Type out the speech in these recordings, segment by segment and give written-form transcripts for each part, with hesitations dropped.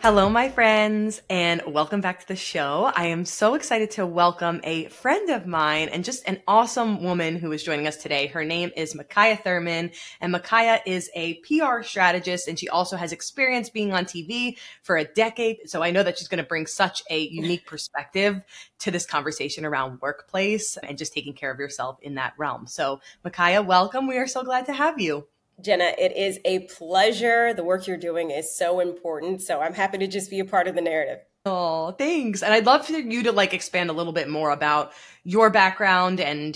Hello, my friends, and welcome back to the show. I am so excited to welcome a friend of mine and just an awesome woman who is joining us today. Her name is Micaiah Thurman, and Micaiah is a PR strategist, and she also has experience being on TV for a decade. So I know that she's going to bring such a unique perspective to this conversation around workplace and just taking care of yourself in that realm. So, Micaiah, welcome. We are so glad to have you. Jenna, it is a pleasure. The work you're doing is so important. So I'm happy to just be a part of the narrative. Oh, thanks. And I'd love for you to expand a little bit more about your background and,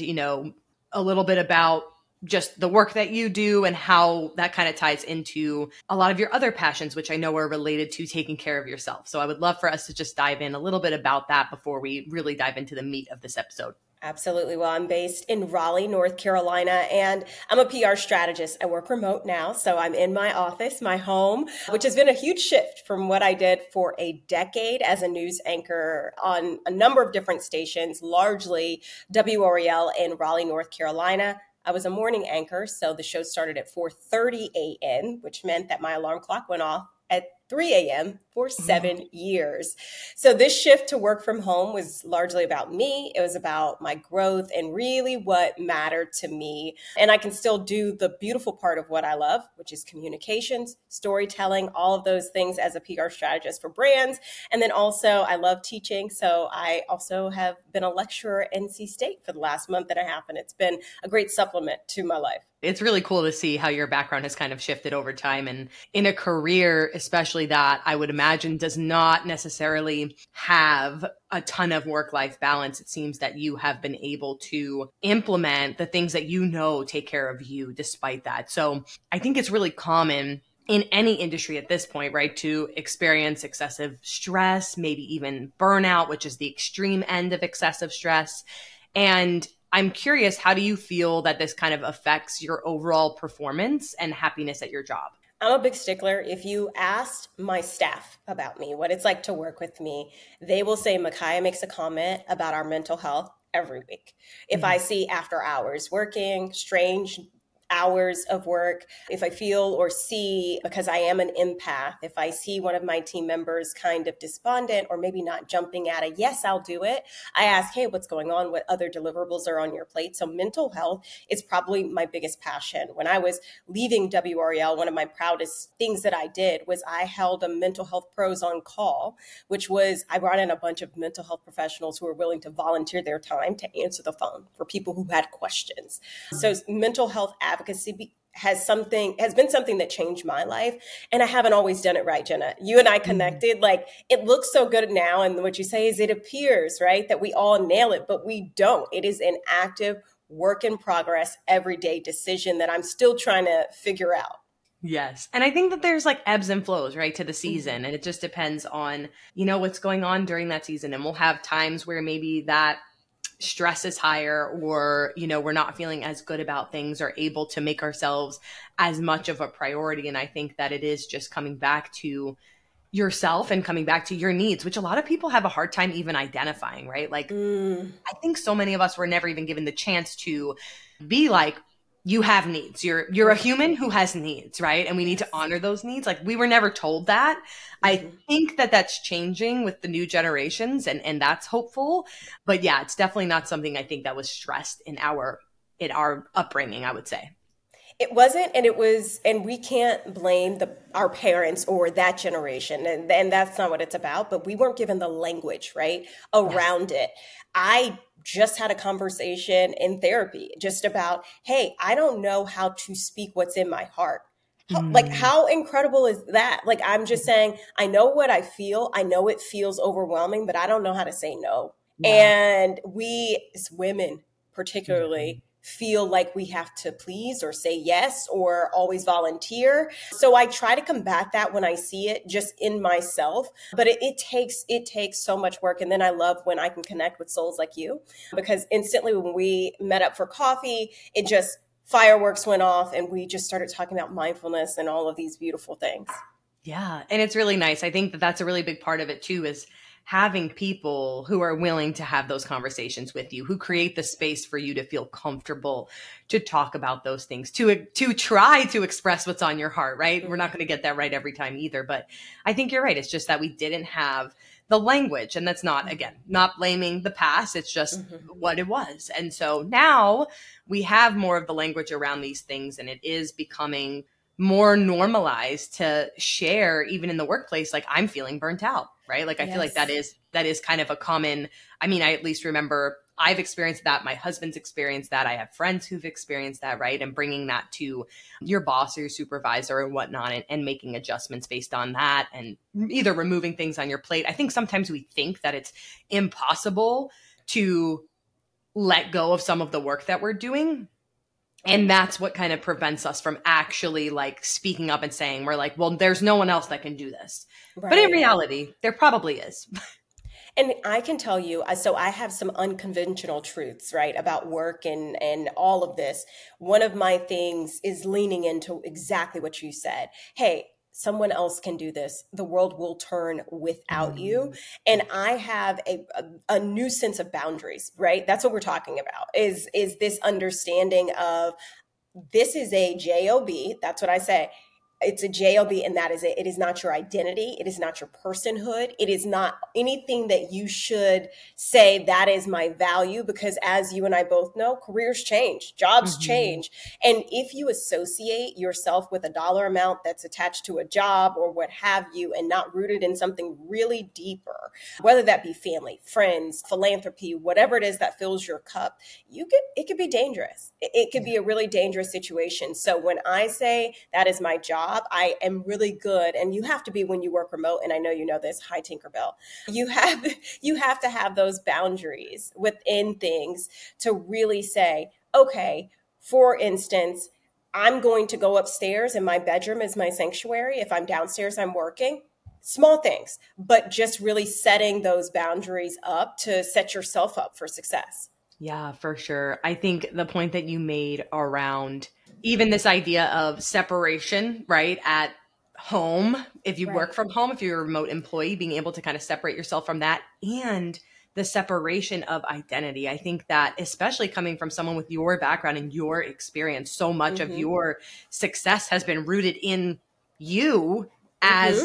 a little bit about just the work that you do and how that kind of ties into a lot of your other passions, which I know are related to taking care of yourself. So I would love for us to just dive in a little bit about that before we really dive into the meat of this episode. Absolutely. Well, I'm based in Raleigh, North Carolina, and I'm a PR strategist. I work remote now, so I'm in my office, my home, which has been a huge shift from what I did for a decade as a news anchor on a number of different stations, largely WREL in Raleigh, North Carolina. I was a morning anchor, so the show started at 4:30 a.m., which meant that my alarm clock went off at 3 a.m. for 7 years. So this shift to work from home was largely about me. It was about my growth and really what mattered to me. And I can still do the beautiful part of what I love, which is communications, storytelling, all of those things as a PR strategist for brands. And then also I love teaching. So I also have been a lecturer at NC State for the last month and a half. And it's been a great supplement to my life. It's really cool to see how your background has kind of shifted over time and in a career, especially that I would imagine does not necessarily have a ton of work-life balance. It seems that you have been able to implement the things that take care of you despite that. So I think it's really common in any industry at this point, right, to experience excessive stress, maybe even burnout, which is the extreme end of excessive stress. And I'm curious, how do you feel that this kind of affects your overall performance and happiness at your job? I'm a big stickler. If you asked my staff about me, what it's like to work with me, they will say Micaiah makes a comment about our mental health every week. If I see after hours working, strange hours of work, if I feel or see, because I am an empath, if I see one of my team members kind of despondent or maybe not jumping at a yes, I'll do it, I ask, hey, what's going on? What other deliverables are on your plate? So mental health is probably my biggest passion. When I was leaving WREL, one of my proudest things that I did was I held a mental health pros on call, which was I brought in a bunch of mental health professionals who were willing to volunteer their time to answer the phone for people who had questions. So mental health advocacy has been something that changed my life, and I haven't always done it right. Jenna, you and I connected, like it looks so good now, and what you say is it appears right that we all nail it, but we don't. It is an active work in progress, everyday decision that I'm still trying to figure out. Yes. And I think that there's ebbs and flows, right, to the season. And it just depends on, what's going on during that season. And we'll have times where maybe that stress is higher or, we're not feeling as good about things or able to make ourselves as much of a priority. And I think that it is just coming back to yourself and coming back to your needs, which a lot of people have a hard time even identifying, right? I think so many of us were never even given the chance to be you have needs. You're a human who has needs, right? And we need to honor those needs. We were never told that. I think that that's changing with the new generations and that's hopeful. But yeah, it's definitely not something I think that was stressed in our upbringing, I would say. It wasn't, and we can't blame our parents or that generation, and that's not what it's about. But we weren't given the language right around it. I just had a conversation in therapy just about, hey, I don't know how to speak what's in my heart. How incredible is that? I'm just saying, I know what I feel. I know it feels overwhelming, but I don't know how to say no. And we as women, particularly, feel like we have to please or say yes or always volunteer. So I try to combat that when I see it just in myself, but it takes so much work. And then I love when I can connect with souls like you, because instantly when we met up for coffee, it just fireworks went off and we just started talking about mindfulness and all of these beautiful things. Yeah. And it's really nice. I think that that's a really big part of it too, is having people who are willing to have those conversations with you, who create the space for you to feel comfortable to talk about those things, to try to express what's on your heart, right? We're not going to get that right every time either, but I think you're right. It's just that we didn't have the language, and that's not, again, not blaming the past. It's just what it was. And so now we have more of the language around these things, and it is becoming more normalized to share, even in the workplace, like, I'm feeling burnt out, right? Like, I feel like that is kind of a common, I mean, I at least remember I've experienced that. My husband's experienced that. I have friends who've experienced that, right? And bringing that to your boss or your supervisor or whatnot, and making adjustments based on that, and either removing things on your plate. I think sometimes we think that it's impossible to let go of some of the work that we're doing. And that's what kind of prevents us from actually like speaking up and saying, we're like, well, there's no one else that can do this. Right. But in reality, there probably is. And I can tell you, so I have some unconventional truths, right, about work and all of this. One of my things is leaning into exactly what you said. Hey, someone else can do this. The world will turn without you. And I have a new sense of boundaries, right? That's what we're talking about, is this understanding of, this is a job. That's what I say. It's a job, and that is it. It is not your identity. It is not your personhood. It is not anything that you should say that is my value, because as you and I both know, careers change, jobs change. And if you associate yourself with a dollar amount that's attached to a job or what have you, and not rooted in something really deeper, whether that be family, friends, philanthropy, whatever it is that fills your cup, it could be dangerous. It could be a really dangerous situation. So when I say that is my job, I am really good. And you have to be, when you work remote, and I know you know this, hi Tinkerbell, you have to have those boundaries within things to really say, okay, for instance, I'm going to go upstairs and my bedroom is my sanctuary. If I'm downstairs, I'm working. Small things, but just really setting those boundaries up to set yourself up for success. Yeah, for sure. I think the point that you made around even this idea of separation, right, at home, if you work from home, if you're a remote employee, being able to kind of separate yourself from that, and the separation of identity. I think that, especially coming from someone with your background and your experience, so much of your success has been rooted in you as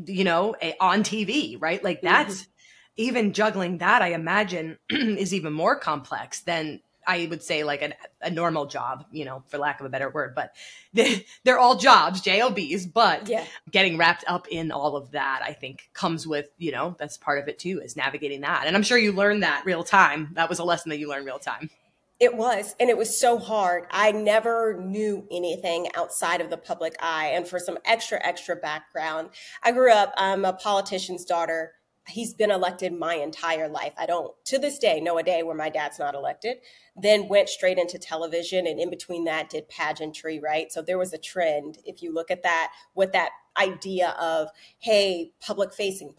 a on TV, right? Like, that's even juggling that, I imagine, is even more complex than, I would say, like a normal job, for lack of a better word, but they're all jobs, JOBs, but getting wrapped up in all of that, I think, comes with, that's part of it too, is navigating that. And I'm sure you learned that real time. That was a lesson that you learned real time. It was, and it was so hard. I never knew anything outside of the public eye. And for some extra background, I grew up, I'm a politician's daughter. He's been elected my entire life. I don't, to this day, know a day where my dad's not elected. Then went straight into television, and in between that did pageantry, right? So there was a trend, if you look at that, with that idea of, hey, public facing.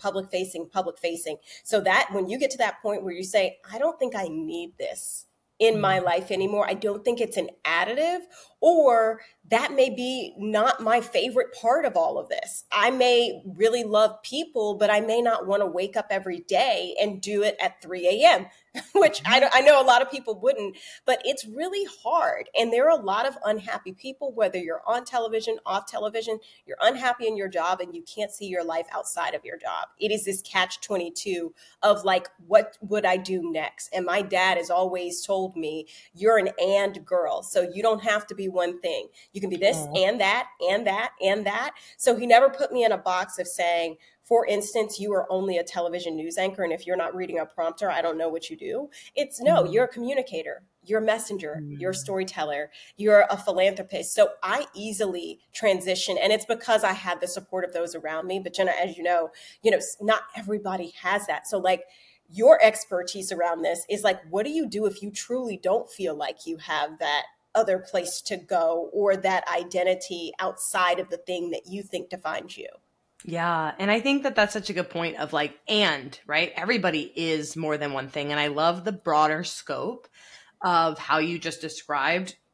So that when you get to that point where you say, I don't think I need this in my life anymore, I don't think it's an additive, or that may be not my favorite part of all of this. I may really love people, but I may not want to wake up every day and do it at 3 a.m., which I know a lot of people wouldn't, but it's really hard. And there are a lot of unhappy people, whether you're on television, off television, you're unhappy in your job and you can't see your life outside of your job. It is this catch-22 of like, what would I do next? And my dad has always told me, you're an and girl. So you don't have to be one thing. You can be this and that, and that, and that. So he never put me in a box of saying, for instance, you are only a television news anchor, and if you're not reading a prompter, I don't know what you do. It's no, you're a communicator, you're a messenger, you're a storyteller, you're a philanthropist. So I easily transition, and it's because I had the support of those around me. But Jenna, as you know, not everybody has that. So like, your expertise around this is like, what do you do if you truly don't feel like you have that other place to go, or that identity outside of the thing that you think defines you? Yeah. And I think that that's such a good point of like, and right, everybody is more than one thing. And I love the broader scope of how you just described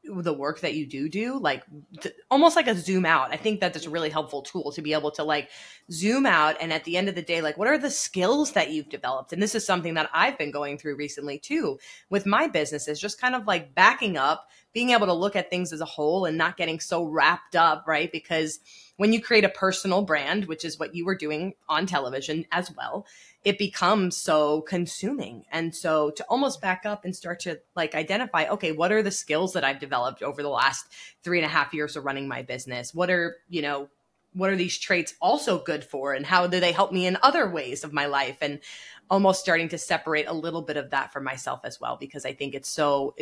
the work that you do, like almost like a zoom out. I think that that's a really helpful tool to be able to like zoom out. And at the end of the day, like, what are the skills that you've developed? And this is something that I've been going through recently too with my businesses, just kind of like backing up, being able to look at things as a whole and not getting so wrapped up, right? Because when you create a personal brand, which is what you were doing on television as well, it becomes so consuming. And so to almost back up and start to like identify, okay, what are the skills that I've developed over the last 3.5 years of running my business? What are these traits also good for? And how do they help me in other ways of my life? And almost starting to separate a little bit of that for myself as well, because I think it's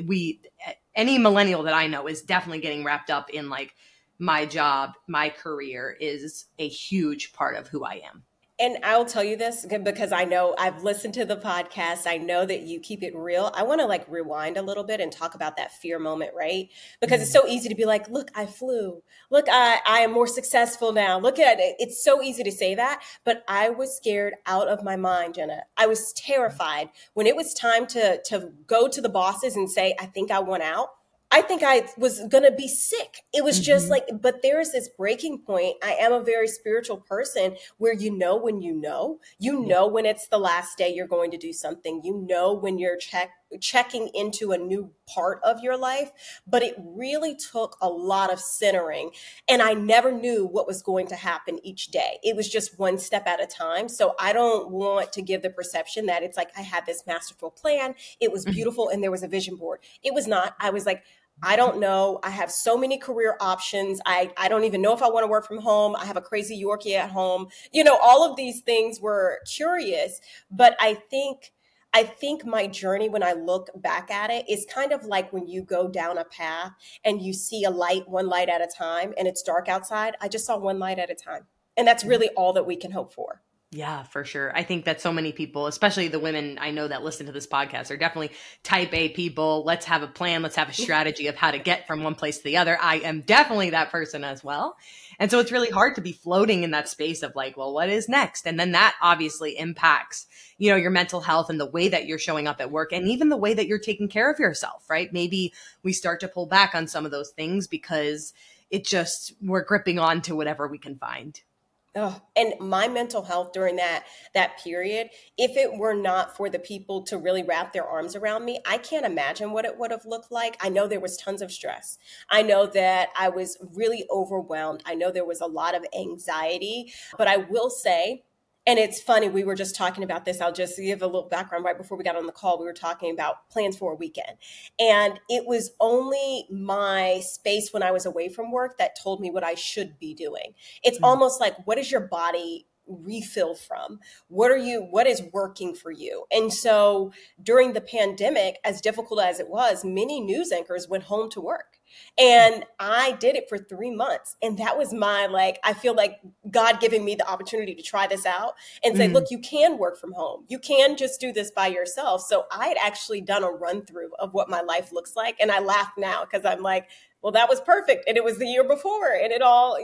any millennial that I know is definitely getting wrapped up in like my job, my career is a huge part of who I am. And I'll tell you this because I know I've listened to the podcast. I know that you keep it real. I want to like rewind a little bit and talk about that fear moment, right? Because it's so easy to be like, look, I flew. Look, I am more successful now. Look at it. It's so easy to say that. But I was scared out of my mind, Jenna. I was terrified when it was time to go to the bosses and say, I think I want out. I think I was going to be sick. It was just like, but there is this breaking point. I am a very spiritual person where you know when when it's the last day you're going to do something, when you're checking into a new part of your life. But it really took a lot of centering. And I never knew what was going to happen each day. It was just one step at a time. So I don't want to give the perception that it's like I had this masterful plan. It was beautiful and there was a vision board. It was not. I was like, I don't know. I have so many career options. I don't even know if I want to work from home. I have a crazy Yorkie at home. All of these things were curious. But I think my journey, when I look back at it, is kind of like when you go down a path and you see one light at a time, and it's dark outside. I just saw one light at a time. And that's really all that we can hope for. Yeah, for sure. I think that so many people, especially the women I know that listen to this podcast, are definitely type A people. Let's have a plan. Let's have a strategy of how to get from one place to the other. I am definitely that person as well. And so it's really hard to be floating in that space of like, well, what is next? And then that obviously impacts, your mental health and the way that you're showing up at work and even the way that you're taking care of yourself, right? Maybe we start to pull back on some of those things because we're gripping on to whatever we can find. Oh, and my mental health during that period, if it were not for the people to really wrap their arms around me, I can't imagine what it would have looked like. I know there was tons of stress. I know that I was really overwhelmed. I know there was a lot of anxiety, but I will say, and it's funny, we were just talking about this. I'll just give a little background. Right before we got on the call, we were talking about plans for a weekend. And it was only my space when I was away from work that told me what I should be doing. It's almost like, what is your body refill from? What is working for you? And so during the pandemic, as difficult as it was, many news anchors went home to work. And I did it for 3 months. And that was I feel like God giving me the opportunity to try this out and say, look, you can work from home. You can just do this by yourself. So I had actually done a run through of what my life looks like. And I laugh now because I'm like, well, that was perfect. And it was the year before. And it all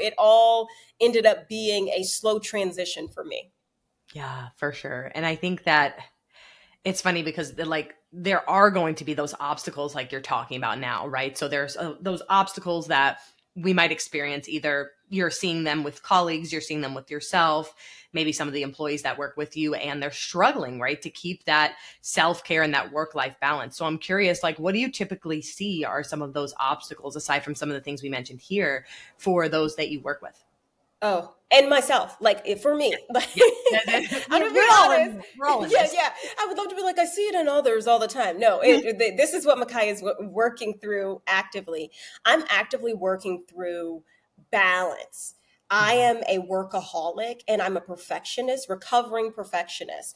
ended up being a slow transition for me. Yeah, for sure. And I think that it's funny because there are going to be those obstacles like you're talking about now, right? So there's those obstacles that we might experience. Either you're seeing them with colleagues, you're seeing them with yourself, maybe some of the employees that work with you, and they're struggling, right, to keep that self-care and that work-life balance. So I'm curious, what do you typically see are some of those obstacles, aside from some of the things we mentioned here, for those that you work with? Oh, and myself, for me, I'm gonna be honest. We're all in this. Yeah. I would love to be I see it in others all the time. No, this is what Micaiah is working through actively. I'm actively working through balance. I am a workaholic and I'm a perfectionist, recovering perfectionist.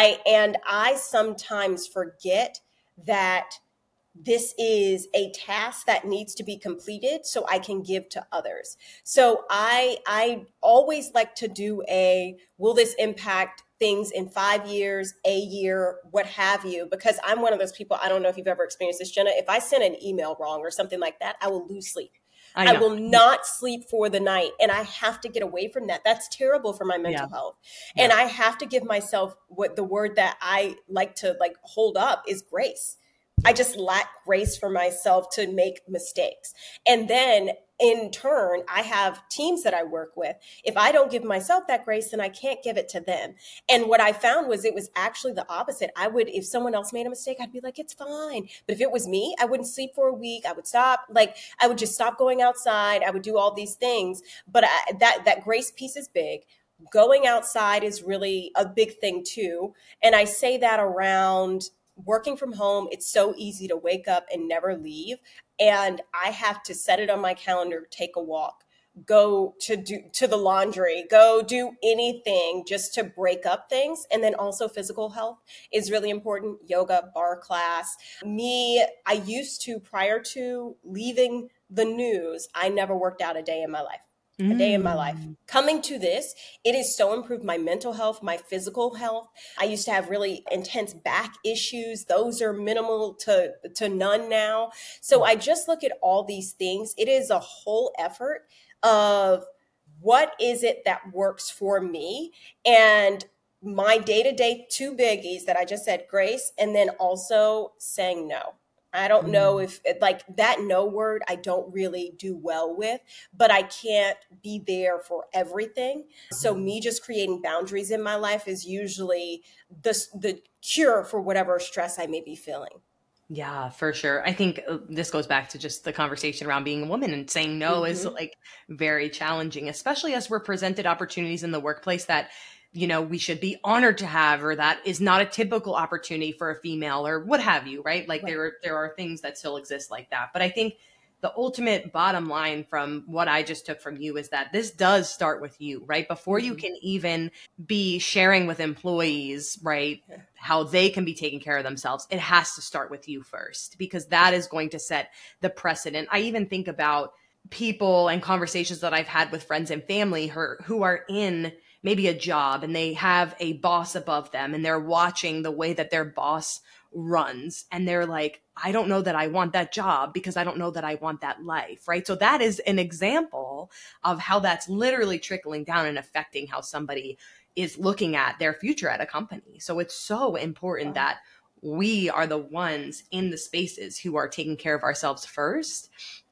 I sometimes forget that this is a task that needs to be completed so I can give to others. So I always like to do will this impact things in 5 years, a year, what have you? Because I'm one of those people, I don't know if you've ever experienced this, Jenna. If I send an email wrong or something like that, I will lose sleep. I will not sleep for the night. And I have to get away from that. That's terrible for my mental health. Yeah. And I have to give myself the word that I like to hold up is grace. I just lack grace for myself to make mistakes. And then in turn, I have teams that I work with. If I don't give myself that grace, then I can't give it to them. And what I found was it was actually the opposite. I would, if someone else made a mistake, I'd be like, it's fine. But if it was me, I wouldn't sleep for a week. I would stop, like, I would just stop going outside. I would do all these things. But that grace piece is big. Going outside is really a big thing too. And I say that around working from home. It's so easy to wake up and never leave. And I have to set it on my calendar, take a walk, go to the laundry, go do anything just to break up things. And then also physical health is really important. Yoga, bar class. Me, I used to, prior to leaving the news, I never worked out a day in my life. A day in my life. Coming to this, it has so improved my mental health, my physical health. I used to have really intense back issues. Those are minimal to none now. So I just look at all these things. It is a whole effort of what is it that works for me, and my day-to-day two biggies that I just said, grace, and then also saying no. I don't know if like that no word I don't really do well with, but I can't be there for everything. So me just creating boundaries in my life is usually the cure for whatever stress I may be feeling. Yeah, for sure. I think this goes back to just the conversation around being a woman, and saying no is like very challenging, especially as we're presented opportunities in the workplace that, we should be honored to have, or that is not a typical opportunity for a female, or what have you, right? Like Right. there are things that still exist like that. But I think the ultimate bottom line from what I just took from you is that this does start with you, right? Before you can even be sharing with employees, right, how they can be taking care of themselves, it has to start with you first, because that is going to set the precedent. I even think about people and conversations that I've had with friends and family who are in maybe a job, and they have a boss above them, and they're watching the way that their boss runs, and they're like, I don't know that I want that job, because I don't know that I want that life, right? So that is an example of how that's literally trickling down and affecting how somebody is looking at their future at a company. So it's so important that we are the ones in the spaces who are taking care of ourselves first.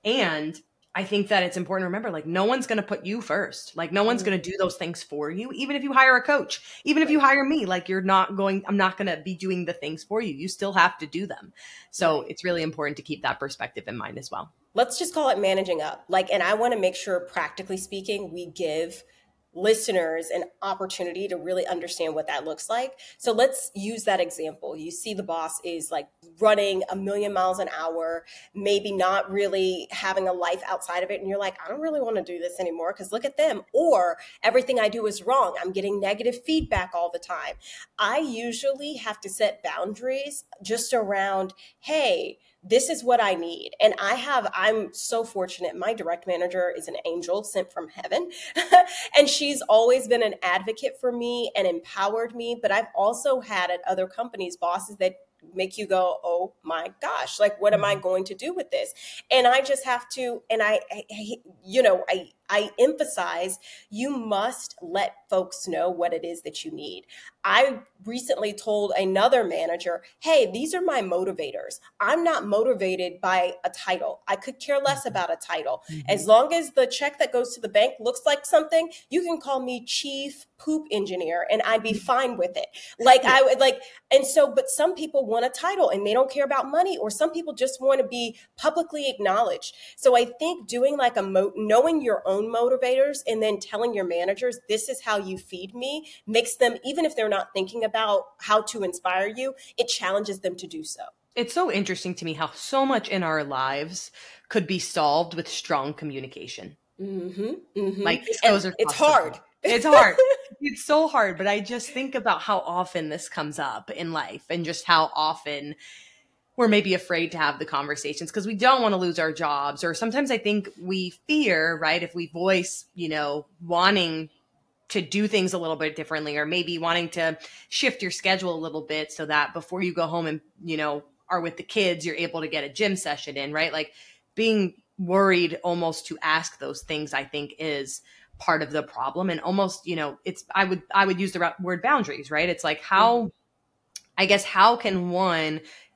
And I think that it's important to remember, like, no one's going to put you first. Like, no one's going to do those things for you. Even if you hire a coach, even if you hire me, like, I'm not going to be doing the things for you. You still have to do them. So it's really important to keep that perspective in mind as well. Let's just call it managing up. Like, and I want to make sure, practically speaking, we give listeners an opportunity to really understand what that looks like. So let's use that example. You see the boss is like running a million miles an hour, maybe not really having a life outside of it. And you're like, I don't really want to do this anymore because look at them. Or everything I do is wrong. I'm getting negative feedback all the time. I usually have to set boundaries just around, hey, this is what I need. And I'm so fortunate. My direct manager is an angel sent from heaven. And she's always been an advocate for me and empowered me. But I've also had at other companies bosses that make you go, oh my gosh, like, what am I going to do with this? And I just have to, and I emphasize, you must let folks know what it is that you need. I recently told another manager, hey, these are my motivators. I'm not motivated by a title. I could care less about a title. As long as the check that goes to the bank looks like something, you can call me chief poop engineer and I'd be fine with it. Like, I would like, and so, but some people want a title and they don't care about money, or some people just want to be publicly acknowledged. So I think doing like knowing your own motivators and then telling your managers, this is how you feed me, makes them, even if they're not thinking about how to inspire you, it challenges them to do so. It's so interesting to me how so much in our lives could be solved with strong communication. Like, this goes It's across the hard. board. It's hard. It's so hard, but I just think about how often this comes up in life, and just how often we're maybe afraid to have the conversations because we don't want to lose our jobs. Or sometimes I think we fear, right, if we voice, wanting to do things a little bit differently, or maybe wanting to shift your schedule a little bit so that before you go home and, are with the kids, you're able to get a gym session in, right? Like, being worried almost to ask those things, I think, is part of the problem. And almost, I would use the word boundaries, right? It's like, how can one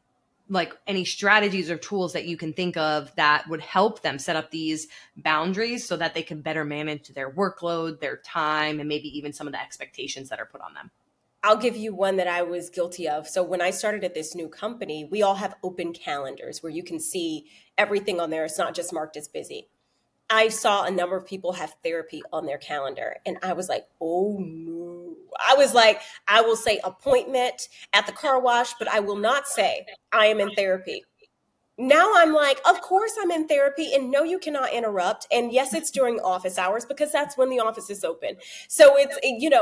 like any strategies or tools that you can think of that would help them set up these boundaries so that they can better manage their workload, their time, and maybe even some of the expectations that are put on them? I'll give you one that I was guilty of. So when I started at this new company, we all have open calendars where you can see everything on there. It's not just marked as busy. I saw a number of people have therapy on their calendar, and I was like, oh no. I was like, I will say appointment at the car wash, but I will not say I am in therapy. Now I'm like, of course I'm in therapy, and no, you cannot interrupt. And yes, it's during office hours because that's when the office is open. So it's,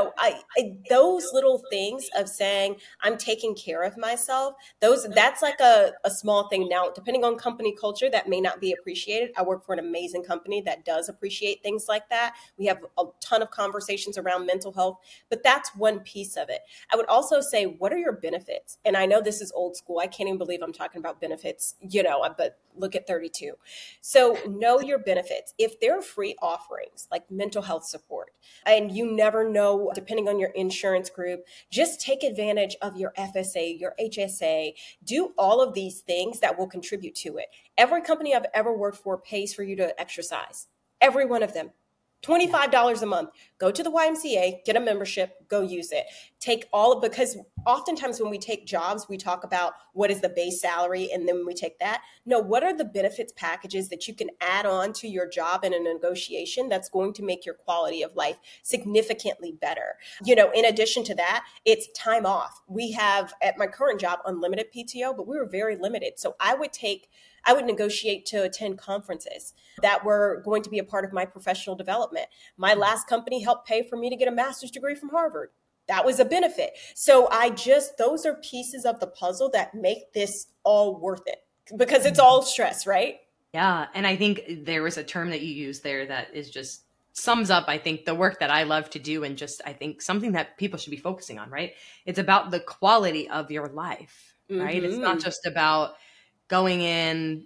those little things of saying I'm taking care of myself, that's like a small thing. Now, depending on company culture, that may not be appreciated. I work for an amazing company that does appreciate things like that. We have a ton of conversations around mental health, but that's one piece of it. I would also say, what are your benefits? And I know this is old school. I can't even believe I'm talking about benefits, but look at 32. So know your benefits. If there are free offerings like mental health support, and you never know, depending on your insurance group, just take advantage of your FSA, your HSA, do all of these things that will contribute to it. Every company I've ever worked for pays for you to exercise. Every one of them. $25 a month. Go to the YMCA, get a membership, go use it. Because oftentimes when we take jobs, we talk about what is the base salary, and then we take that. No, what are the benefits packages that you can add on to your job in a negotiation that's going to make your quality of life significantly better? In addition to that, it's time off. We have at my current job unlimited PTO, but we were very limited. So I would negotiate to attend conferences that were going to be a part of my professional development. My last company helped pay for me to get a master's degree from Harvard. That was a benefit. So those are pieces of the puzzle that make this all worth it, because it's all stress, right? Yeah. And I think there was a term that you used there that is just sums up, I think, the work that I love to do, and just, I think, something that people should be focusing on, right? It's about the quality of your life, right? Mm-hmm. It's not just about going in,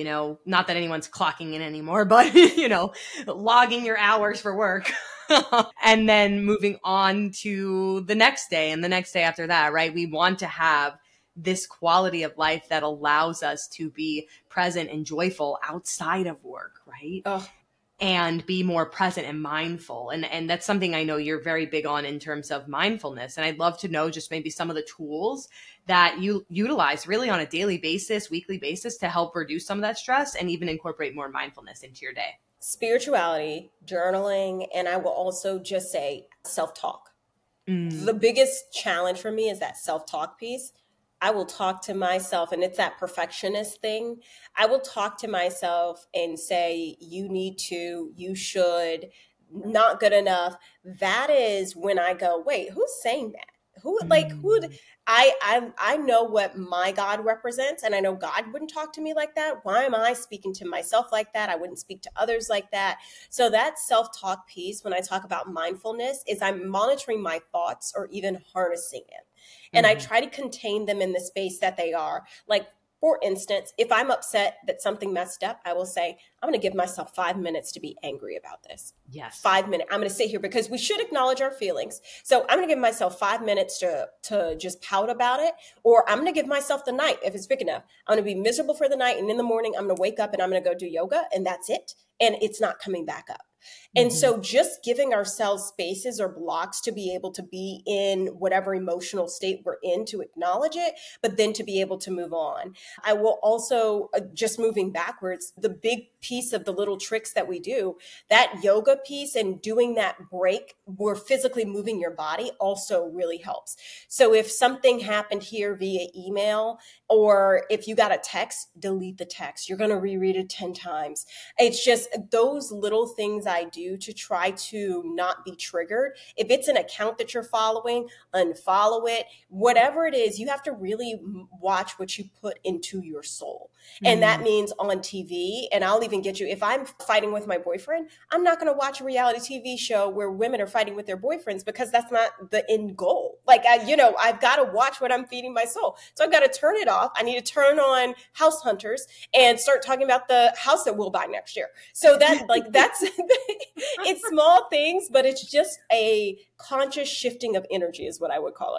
not that anyone's clocking in anymore, but, logging your hours for work and then moving on to the next day and the next day after that, right? We want to have this quality of life that allows us to be present and joyful outside of work, right? Oh. And be more present and mindful. And that's something I know you're very big on in terms of mindfulness. And I'd love to know just maybe some of the tools that you utilize really on a daily basis, weekly basis, to help reduce some of that stress and even incorporate more mindfulness into your day. Spirituality, journaling, and I will also just say self-talk. The biggest challenge for me is that self-talk piece. I will talk to myself, and it's that perfectionist thing. I will talk to myself and say, you should, not good enough. That is when I go, wait, who's saying that? I know what my God represents, and I know God wouldn't talk to me like that. Why am I speaking to myself like that? I wouldn't speak to others like that. So that self-talk piece, when I talk about mindfulness, is I'm monitoring my thoughts or even harnessing it. And I try to contain them in the space that they are. Like, for instance, if I'm upset that something messed up, I will say, I'm going to give myself 5 minutes to be angry about this. Yes. 5 minutes. I'm going to sit here, because we should acknowledge our feelings. So I'm going to give myself 5 minutes to just pout about it. Or I'm going to give myself the night, if it's big enough. I'm going to be miserable for the night. And in the morning, I'm going to wake up and I'm going to go do yoga. And that's it. And it's not coming back up. And so just giving ourselves spaces or blocks to be able to be in whatever emotional state we're in, to acknowledge it, but then to be able to move on. I will also, just moving backwards, the big piece of the little tricks that we do, that yoga piece and doing that break where physically moving your body also really helps. So if something happened here via email, or if you got a text, delete the text. You're going to reread it 10 times. It's just those little things I do to try to not be triggered. If it's an account that you're following, unfollow it. Whatever it is, you have to really watch what you put into your soul. And that means on TV, and I'll even get you, if I'm fighting with my boyfriend, I'm not going to watch a reality TV show where women are fighting with their boyfriends, because that's not the end goal. Like, I've got to watch what I'm feeding my soul. So I've got to turn it off. I need to turn on House Hunters and start talking about the house that we'll buy next year. So that's it's small things, but it's just a conscious shifting of energy is what I would call it.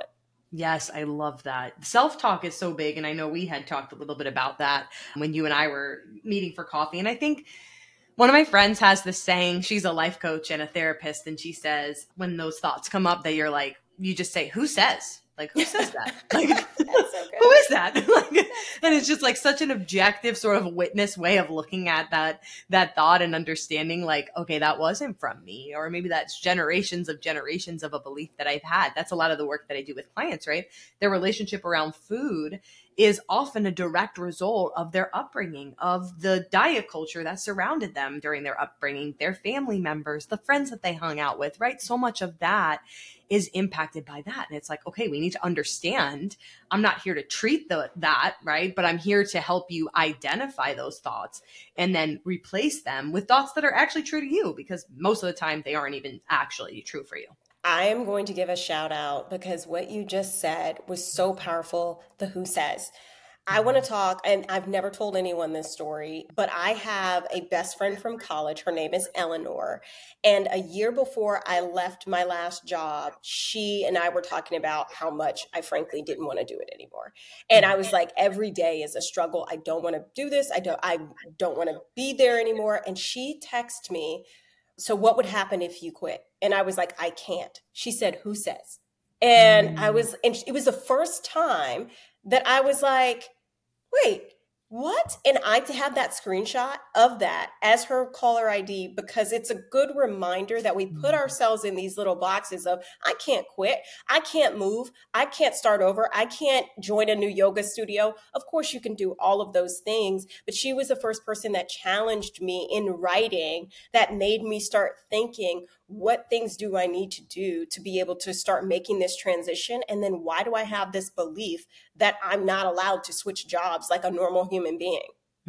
Yes, I love that. Self-talk is so big. And I know we had talked a little bit about that when you and I were meeting for coffee. And I think one of my friends has this saying, she's a life coach and a therapist. And she says, when those thoughts come up, that you're like, you just say, who says? Like, who says that? Like, That's so who good. is that? Like, and it's just like such an objective sort of witness way of looking at that thought and understanding like, okay, that wasn't from me, or maybe that's generations of a belief that I've had. That's a lot of the work that I do with clients, right? Their relationship around food is often a direct result of their upbringing, of the diet culture that surrounded them during their upbringing, their family members, the friends that they hung out with, right? So much of that is impacted by that. And it's like, okay, we need to understand. I'm not here to treat that, right? But I'm here to help you identify those thoughts and then replace them with thoughts that are actually true to you, because most of the time they aren't even actually true for you. I am going to give a shout out because what you just said was so powerful. The who says. I want to talk, and I've never told anyone this story, but I have a best friend from college. Her name is Eleanor. And a year before I left my last job, she and I were talking about how much I frankly didn't want to do it anymore. And I was like, every day is a struggle. I don't want to do this. I don't want to be there anymore. And she texted me, so what would happen if you quit? And I was like, I can't. She said, who says? And and it was the first time that I was like, wait, what? And I have that screenshot of that as her caller ID because it's a good reminder that we put ourselves in these little boxes of, I can't quit. I can't move. I can't start over. I can't join a new yoga studio. Of course, you can do all of those things. But she was the first person that challenged me in writing that made me start thinking, what things do I need to do to be able to start making this transition? And then why do I have this belief that I'm not allowed to switch jobs like a normal human being?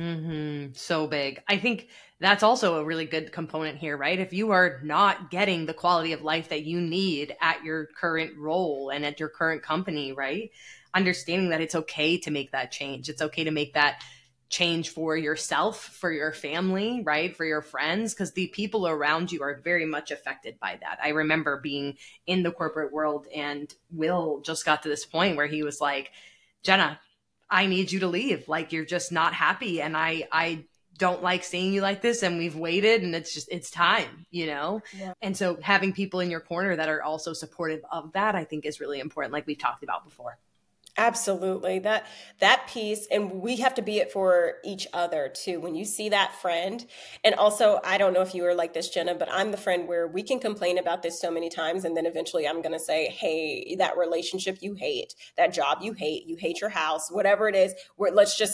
So big. I think that's also a really good component here, right? If you are not getting the quality of life that you need at your current role and at your current company, right? Understanding that it's okay to make that change. It's okay to make that change for yourself, for your family, right? For your friends, because the people around you are very much affected by that. I remember being in the corporate world, and Will just got to this point where he was like, Jenna, I need you to leave. Like, you're just not happy. And I don't like seeing you like this. And we've waited, and it's time, you know? Yeah. And so having people in your corner that are also supportive of that, I think is really important. Like we've talked about before. Absolutely. That piece, and we have to be it for each other too. When you see that friend, and also I don't know if you are like this, Jenna, but I'm the friend where we can complain about this so many times, and then eventually I'm gonna say, hey, that relationship you hate, that job you hate your house, whatever it is, where let's just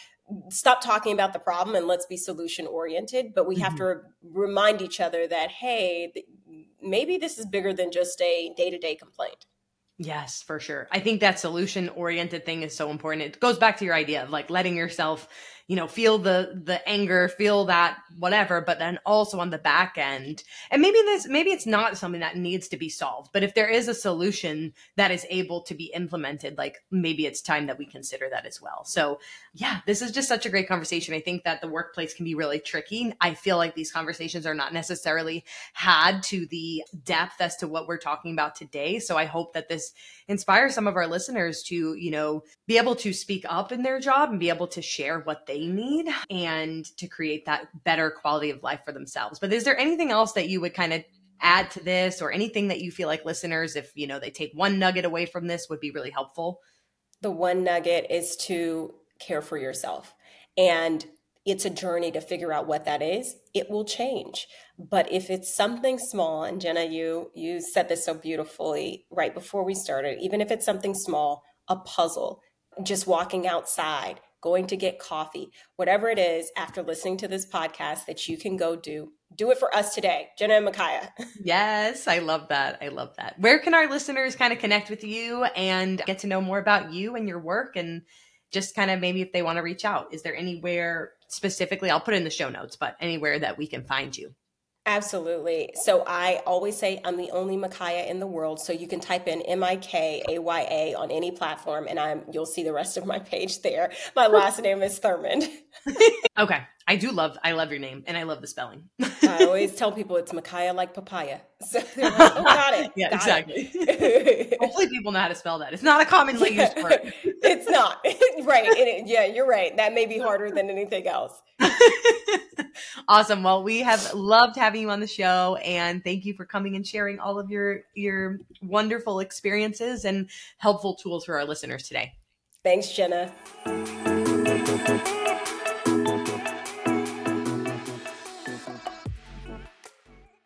stop talking about the problem and let's be solution oriented. But we have to remind each other that, hey, maybe this is bigger than just a day-to-day complaint. Yes, for sure. I think that solution oriented thing is so important. It goes back to your idea of like letting yourself, feel the anger, feel that whatever, but then also on the back end. And maybe it's not something that needs to be solved, but if there is a solution that is able to be implemented, like maybe it's time that we consider that as well. So yeah, this is just such a great conversation. I think that the workplace can be really tricky. I feel like these conversations are not necessarily had to the depth as to what we're talking about today. So I hope that this inspires some of our listeners to, be able to speak up in their job and be able to share what they need and to create that better quality of life for themselves. But is there anything else that you would kind of add to this, or anything that you feel like listeners, if, they take one nugget away from this, would be really helpful? The one nugget is to care for yourself. And it's a journey to figure out what that is. It will change. But if it's something small, and Jenna, you said this so beautifully right before we started, even if it's something small, a puzzle, just walking outside, going to get coffee, whatever it is, after listening to this podcast that you can go do it for us today, Jenna and Micaiah. Yes, I love that. I love that. Where can our listeners kind of connect with you and get to know more about you and your work, and just kind of maybe if they want to reach out? Is there anywhere specifically, I'll put it in the show notes, but anywhere that we can find you? Absolutely. So I always say I'm the only Micaiah in the world. So you can type in Mikaya on any platform, and you'll see the rest of my page there. My last name is Thurmond. Okay. I love your name, and I love the spelling. I always tell people it's Micaiah like papaya. So they're like, oh, got it. Yeah, Got exactly. it. Hopefully people know how to spell that. It's not a commonly used word. It's not. Right. Yeah, you're right. That may be harder than anything else. Awesome. Well, we have loved having you on the show, and thank you for coming and sharing all of your wonderful experiences and helpful tools for our listeners today. Thanks, Jenna.